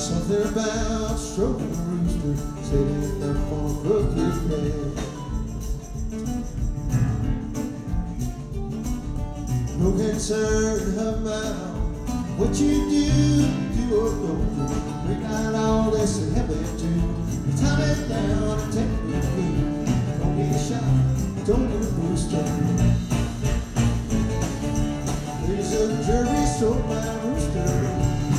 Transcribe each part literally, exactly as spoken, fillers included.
Something about stroking a rooster, sitting up on a crooked head. No concern about what you do, do or don't do. Bring out all this and help it too. Time it down and take me through. Don't get shot, don't get a booster. There's a jury stroke my rooster.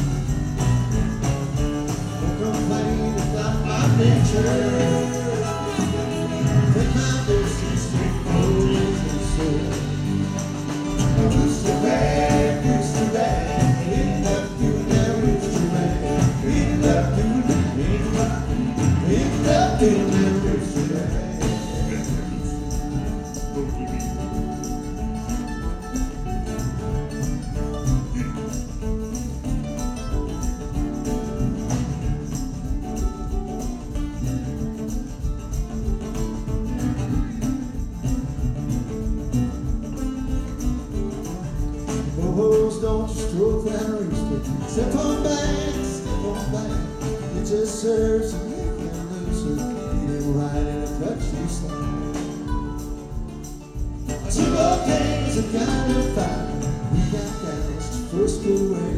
Complain about my nature. Take my distance, take those and so. Rooster bag, rooster bag, end up doing that rooster bag. End up doing that, end up, end up doing that rooster bag. Don't you stroke that rooster. Step on back, step on back. It just serves to make him looser. Get him right in a touchy slide. Two more days of kind of fire. We got gals to first away.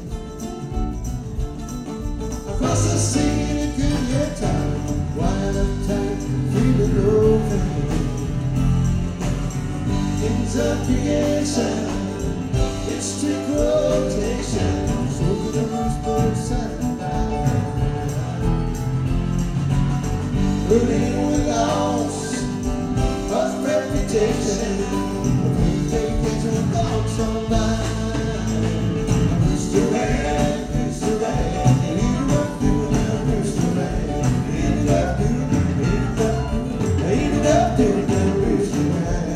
Across the sea in a good year time. Wild up tight, feeling no pain. Ends up creation. It's to quotation, so the rooster sat down. Living with loss of reputation, we take it to thoughts on mine. Rooster rag, rooster rag, ended up doing that rooster rag. Ended up doing that, ended up doing that rooster rag.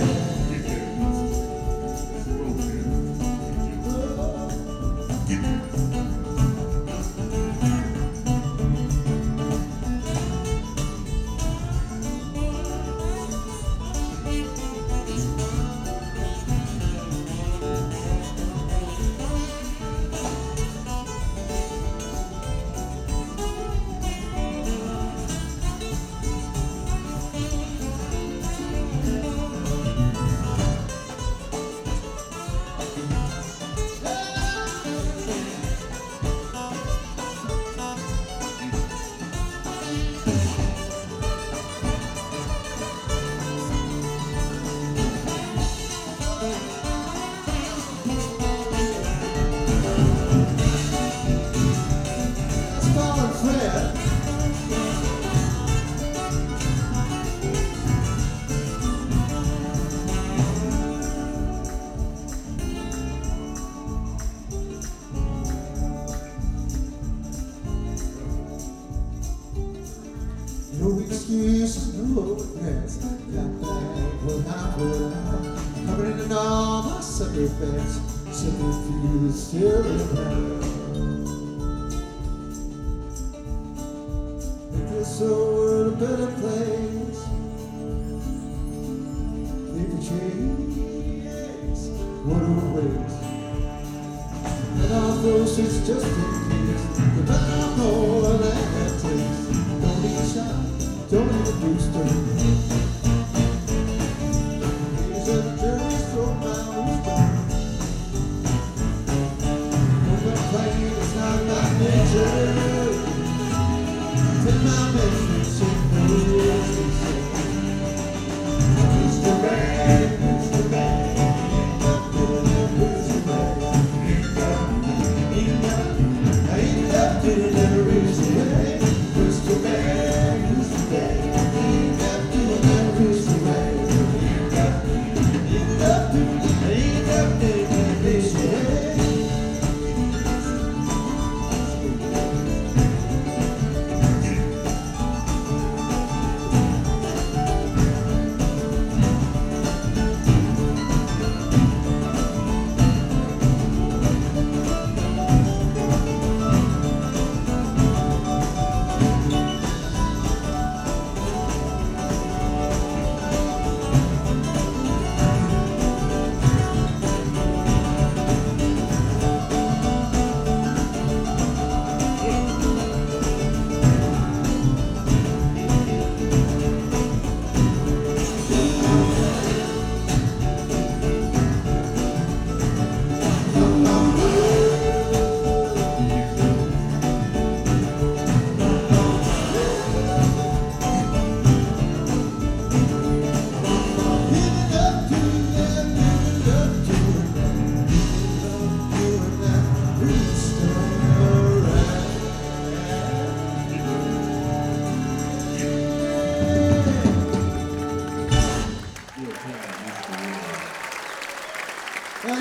No excuse, no regrets. Got back when I pulled out. Covered in all my sucker bets. Sipping through the still around. Make this whole world a better place. Paper chase, what a waste. And all those it's just in case. But I'm all of that takes. Don't need shot, don't need a booster. Here's a jury stroke my rooster. No complaint, it's not my nature. Take my measurements in the rules and say, Rooster bag, rooster bag, ain't up doing that rooster bag. Ain't up, ain't up, ain't up doing that rooster bag. Rooster bag, rooster bag, ain't up doing that rooster bag. Ain't up, ain't up doing, ain't up doing that rooster bag.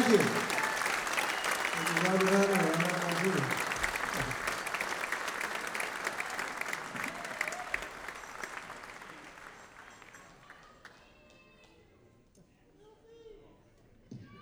Thank you. Thank you, Robert Hunter, and all my people.